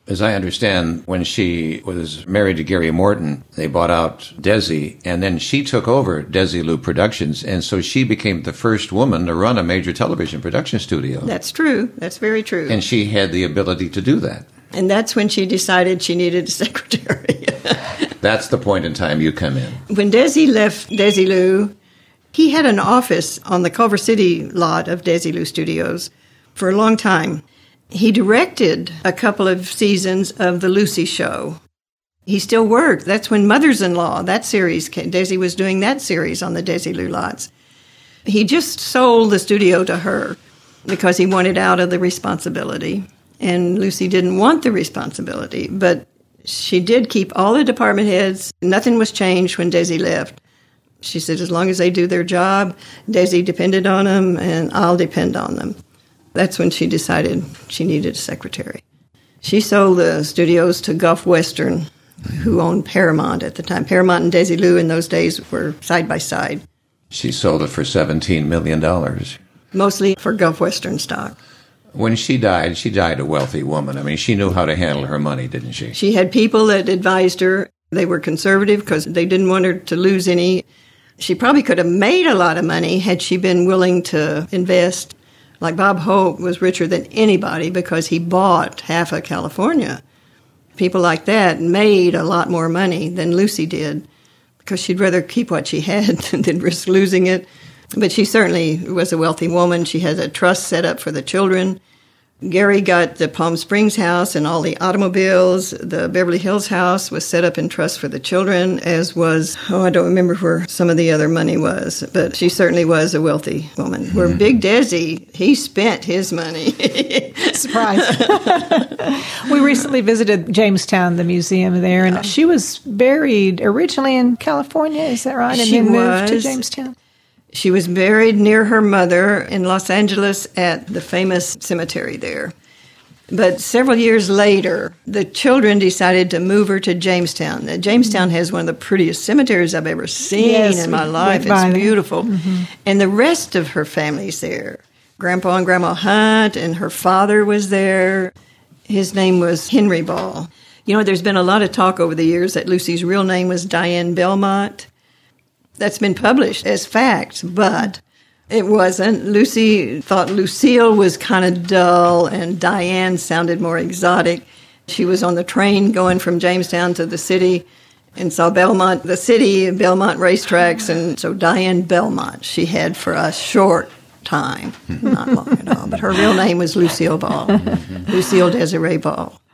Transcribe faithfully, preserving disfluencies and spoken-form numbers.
As I understand, when she was married to Gary Morton, they bought out Desi, and then she took over Desilu Productions, and so she became the first woman to run a major television production studio. That's true. That's very true. And she had the ability to do that. And that's when she decided she needed a secretary. That's the point in time you come in. When Desi left Desilu, he had an office on the Culver City lot of Desilu Studios for a long time. He directed a couple of seasons of The Lucy Show. He still worked. That's when Mothers-in-Law, that series came. Desi was doing that series on the Desilu lots. He just sold the studio to her because he wanted out of the responsibility. And Lucy didn't want the responsibility, but she did keep all the department heads. Nothing was changed when Desi left. She said, as long as they do their job, Desi depended on them, and I'll depend on them. That's when she decided she needed a secretary. She sold the studios to Gulf Western, who owned Paramount at the time. Paramount and Desilu in those days were side by side. She sold it for seventeen million dollars. Mostly for Gulf Western stock. When she died, she died a wealthy woman. I mean, she knew how to handle her money, didn't she? She had people that advised her. They were conservative because they didn't want her to lose any. She probably could have made a lot of money had she been willing to invest. Like Bob Hope was richer than anybody because he bought half of California. People like that made a lot more money than Lucy did because she'd rather keep what she had than risk losing it. But she certainly was a wealthy woman. She had a trust set up for the children. Gary got the Palm Springs house and all the automobiles. The Beverly Hills house was set up in trust for the children, as was, oh, I don't remember where some of the other money was, but she certainly was a wealthy woman. Mm-hmm. Where Big Desi, he spent his money. Surprise. We recently visited Jamestown, the museum there, and yeah. She was buried originally in California, is that right? And she then was. moved to Jamestown? She was buried near her mother in Los Angeles at the famous cemetery there. But several years later, the children decided to move her to Jamestown. Now, Jamestown has one of the prettiest cemeteries I've ever seen yes, in my life. It's beautiful. Mm-hmm. And the rest of her family's there. Grandpa and Grandma Hunt, and her father was there. His name was Henry Ball. You know, there's been a lot of talk over the years that Lucy's real name was Diane Belmont. That's been published as fact, but it wasn't. Lucy thought Lucille was kind of dull, and Diane sounded more exotic. She was on the train going from Jamestown to the city and saw Belmont, the city, Belmont racetracks, and so Diane Belmont she had for a short time, not long at all. But her real name was Lucille Ball, Lucille Desiree Ball.